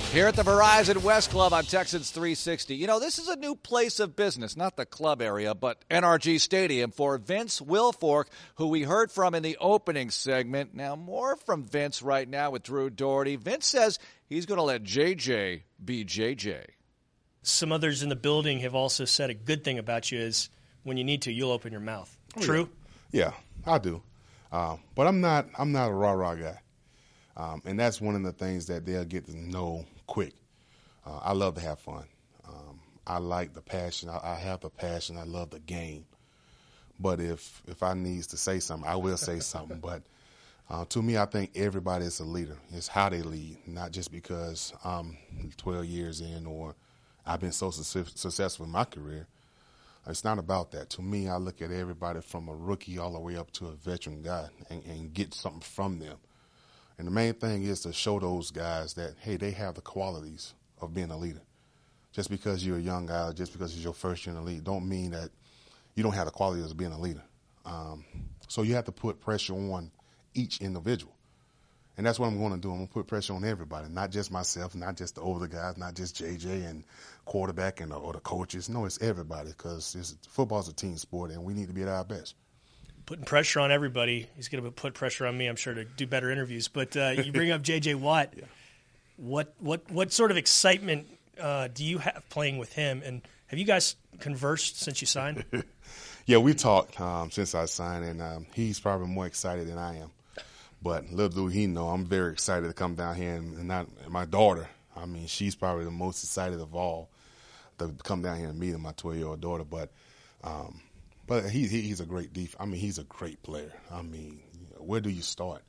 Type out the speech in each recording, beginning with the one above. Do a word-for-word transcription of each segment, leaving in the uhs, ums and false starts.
Here at the Verizon West Club on Texans three sixty. You know, this is a new place of business, not the club area, but N R G Stadium for Vince Wilfork, who we heard from in the opening segment. Now, more from Vince right now with Drew Doherty. Vince says he's going to let J J be J J. Some others in the building have also said a good thing about you is when you need to, you'll open your mouth. Oh, True? Yeah, yeah I do. Uh, but I'm not I'm not a rah-rah guy. Um, and that's one of the things that they'll get to know quick. Uh, I love to have fun. Um, I like the passion. I, I have the passion. I love the game. But if if I need to say something, I will say something. But uh, to me, I think everybody is a leader. It's how they lead, not just because I'm twelve years in or I've been so su- successful in my career. It's not about that. To me, I look at everybody from a rookie all the way up to a veteran guy and, and get something from them. And the main thing is to show those guys that, hey, they have the qualities of being a leader. Just because you're a young guy, just because it's your first year in the league, don't mean that you don't have the qualities of being a leader. Um, so you have to put pressure on each individual. And that's what I'm going to do. I'm going to put pressure on everybody, not just myself, not just the older guys, not just J J and quarterback and or the coaches. No, it's everybody because football's a team sport, and we need to be at our best. Putting pressure on everybody. He's going to put pressure on me, I'm sure, to do better interviews. But uh, you bring up J J Watt. Yeah. What what what sort of excitement uh, do you have playing with him? And have you guys conversed since you signed? Yeah, we talked um, since I signed, and um, he's probably more excited than I am. But little do he know, I'm very excited to come down here, and, and, not, and my daughter, I mean, she's probably the most excited of all to come down here and meet him, my twelve-year-old daughter. But um, but he, he he's a great def. I mean, he's a great player. I mean, where do you start?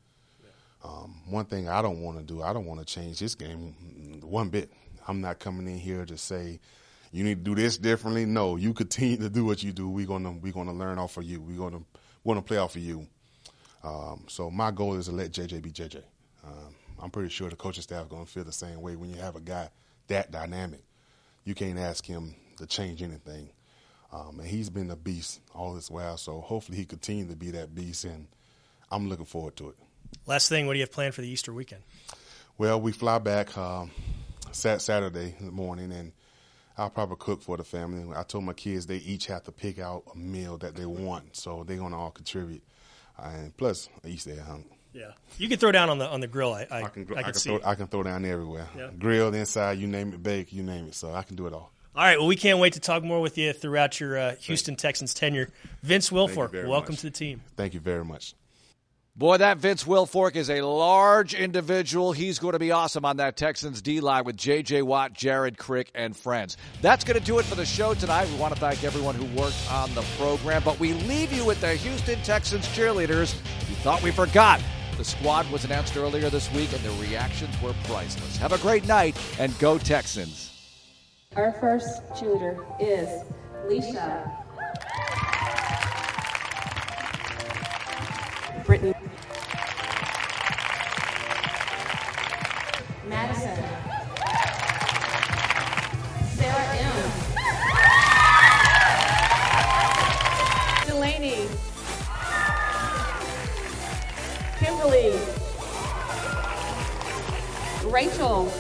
Um, one thing I don't want to do, I don't want to change this game one bit. I'm not coming in here to say you need to do this differently. No, you continue to do what you do. We're gonna we're gonna learn off of you. We're gonna we're gonna play off of you. Um, so my goal is to let J J be J J. Um, I'm pretty sure the coaching staff is gonna feel the same way. When you have a guy that dynamic, you can't ask him to change anything. Um, and he's been a beast all this while. So hopefully he continues to be that beast, and I'm looking forward to it. Last thing, what do you have planned for the Easter weekend? Well, we fly back um, Saturday morning, and I'll probably cook for the family. I told my kids they each have to pick out a meal that they want, so they're going to all contribute. And plus, Easter egg hunt. Yeah, you can throw down on the on the grill. I I, I can, I I can can see. Throw, I can throw down everywhere. Yeah. Grilled inside, you name it, bake, you name it. So I can do it all. All right, well, we can't wait to talk more with you throughout your uh, Houston Texans tenure. Vince Wilfork, welcome much. to the team. Thank you very much. Boy, that Vince Wilfork is a large individual. He's going to be awesome on that Texans D-line with J J Watt, Jared Crick, and friends. That's going to do it for the show tonight. We want to thank everyone who worked on the program, but we leave you with the Houston Texans cheerleaders. You thought we forgot. The squad was announced earlier this week, and the reactions were priceless. Have a great night, and go Texans. Our first cheerleader is Leisha. Brittany. Madison. Sarah M. Delaney. Kimberly. Rachel.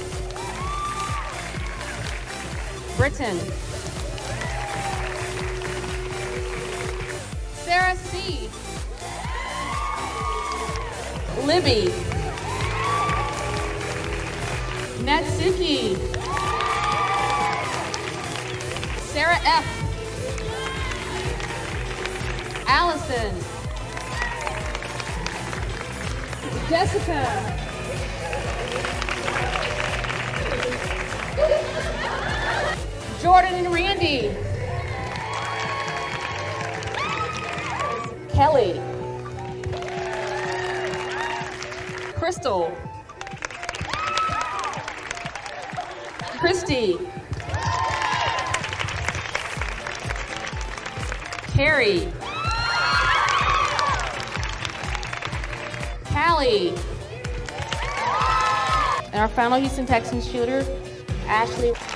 Britton. Sarah C. Libby. Natsuki. Sarah F. Allison. Jessica. Jordan and Randy. Kelly. Crystal. Christy. Carrie. Callie. And our final Houston Texans shooter, Ashley.